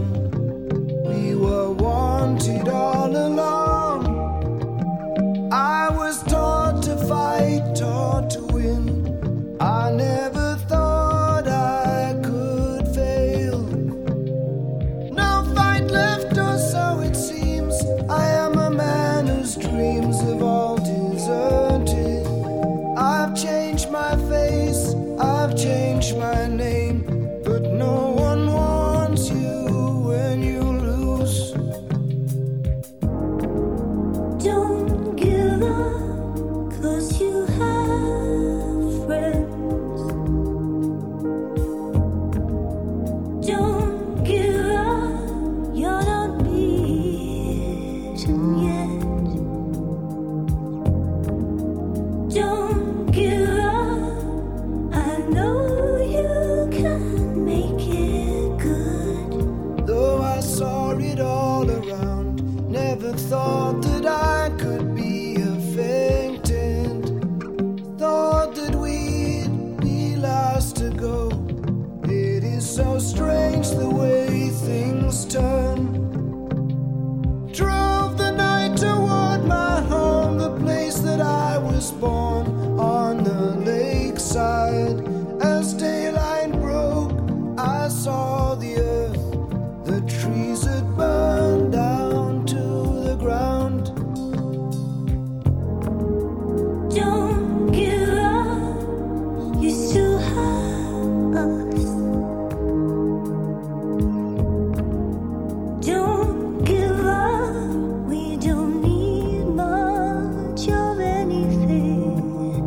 We were wanted all along. I was taught to fight, taught to win. I never thought I could fail. No fight left, or so it seems. I am a man whose dreams have all deserted. I've changed my face, I've changed my name, but no one wants you when you lose. Don't give up, 'cause you have friends. Don't give up, you're not beaten yet. Don't give up, I know you can make it good. Though I saw it all around, never thought that I could be a faintant. Thought that we'd be last to go. It is so strange the way things turn. Drove the night toward my home, the place that I was born, on the lakeside. As daylight broke, I saw the earth. The trees had burned down to the ground. Don't give up, you still have us. Don't give up, we don't need much of anything.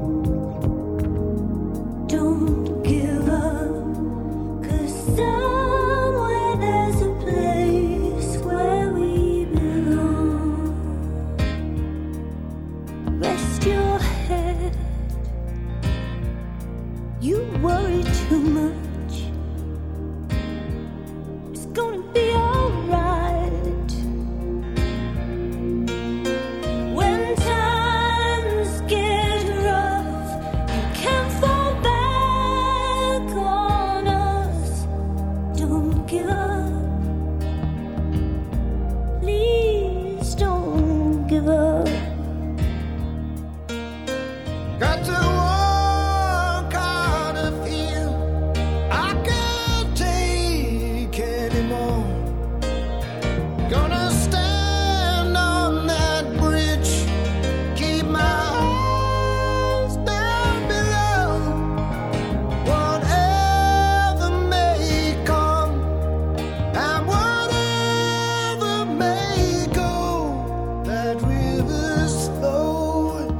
Don't give up, 'cause somewhere there's a place where we belong. Rest your head, you worry too much. It's gonna be alright. When times get rough, you can't fall back on us. Don't give up, please don't give up. Got to walk out of here. I can't take anymore. Gonna stand on that bridge, keep my eyes down below. Whatever may come and whatever may go, that river's flowing.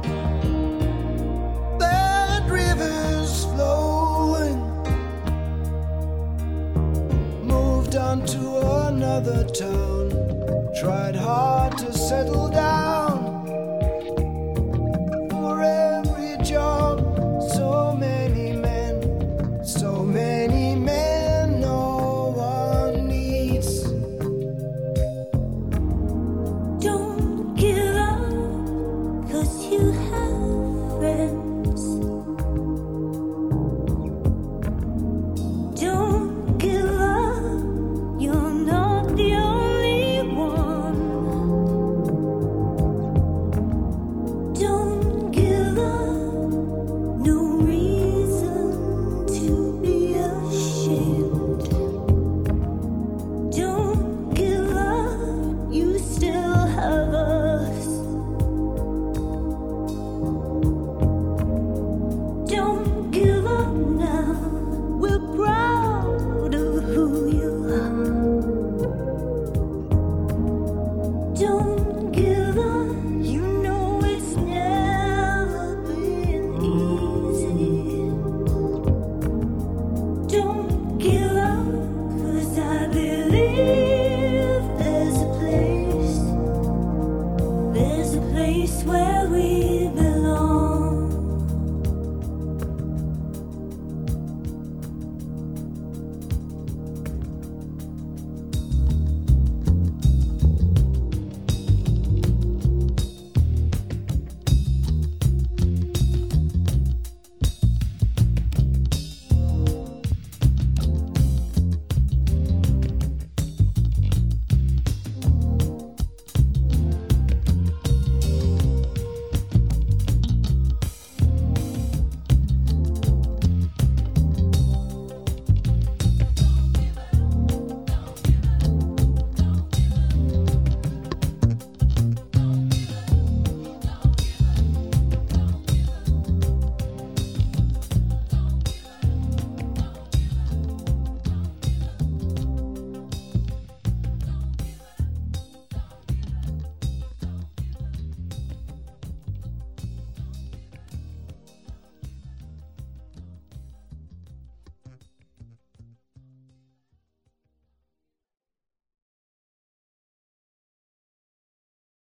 That river's flowing. Moved on to another town. Tried hard to settle down.